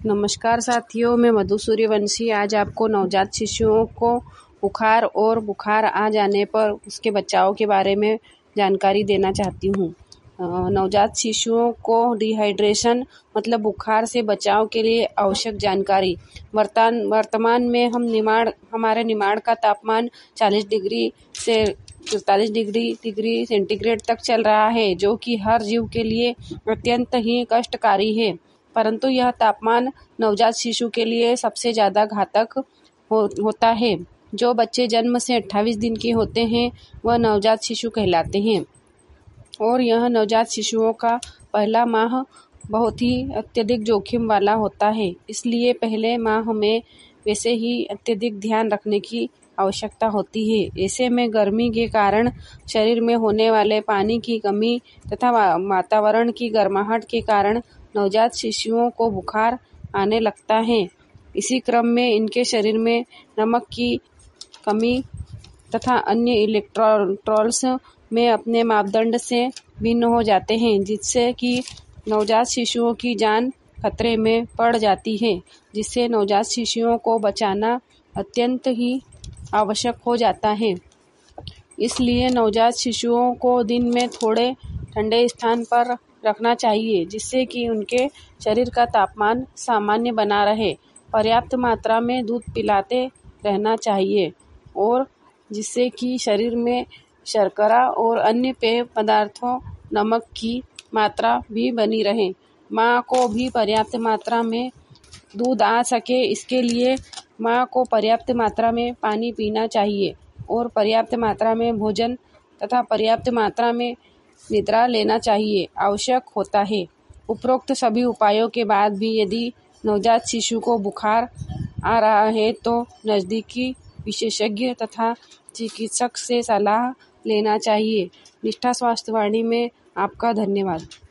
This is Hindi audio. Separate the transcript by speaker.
Speaker 1: नमस्कार साथियों, मैं मधु सूर्यवंशी आज आपको नवजात शिशुओं को बुखार और बुखार आ जाने पर उसके बचाव के बारे में जानकारी देना चाहती हूँ। नवजात शिशुओं को डिहाइड्रेशन मतलब बुखार से बचाव के लिए आवश्यक जानकारी। वर्तमान में हमारे निमाड़ का तापमान 40 डिग्री से 43 डिग्री सेंटीग्रेड तक चल रहा है, जो कि हर जीव के लिए अत्यंत ही कष्टकारी है। परंतु यह तापमान नवजात शिशु के लिए सबसे ज़्यादा घातक होता है। जो बच्चे जन्म से 28 दिन के होते हैं वह नवजात शिशु कहलाते हैं और यह नवजात शिशुओं का पहला माह बहुत ही अत्यधिक जोखिम वाला होता है। इसलिए पहले माह में वैसे ही अत्यधिक ध्यान रखने की आवश्यकता होती है। ऐसे में गर्मी के कारण शरीर में होने वाले पानी की कमी तथा वातावरण की गर्माहट के कारण नवजात शिशुओं को बुखार आने लगता है। इसी क्रम में इनके शरीर में नमक की कमी तथा अन्य इलेक्ट्रोल्स में अपने मापदंड से भिन्न हो जाते हैं, जिससे कि नवजात शिशुओं की जान खतरे में पड़ जाती है, जिससे नवजात शिशुओं को बचाना अत्यंत ही आवश्यक हो जाता है। इसलिए नवजात शिशुओं को दिन में थोड़े ठंडे स्थान पर रखना चाहिए, जिससे कि उनके शरीर का तापमान सामान्य बना रहे। पर्याप्त मात्रा में दूध पिलाते रहना चाहिए और जिससे कि शरीर में शर्करा और अन्य पेय पदार्थों नमक की मात्रा भी बनी रहे। माँ को भी पर्याप्त मात्रा में दूध आ सके, इसके लिए माँ को पर्याप्त मात्रा में पानी पीना चाहिए और पर्याप्त मात्रा में भोजन तथा पर्याप्त मात्रा में निद्रा लेना चाहिए आवश्यक होता है। उपरोक्त सभी उपायों के बाद भी यदि नवजात शिशु को बुखार आ रहा है तो नज़दीकी विशेषज्ञ तथा चिकित्सक से सलाह लेना चाहिए। निष्ठा स्वास्थ्यवाणी में आपका धन्यवाद।